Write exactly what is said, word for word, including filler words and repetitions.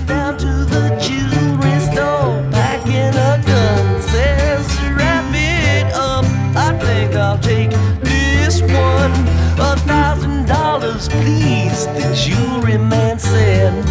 down to the jewelry store, packing a gun. Says, wrap it up, I think I'll take this one. A thousand dollars, please, the jewelry man said.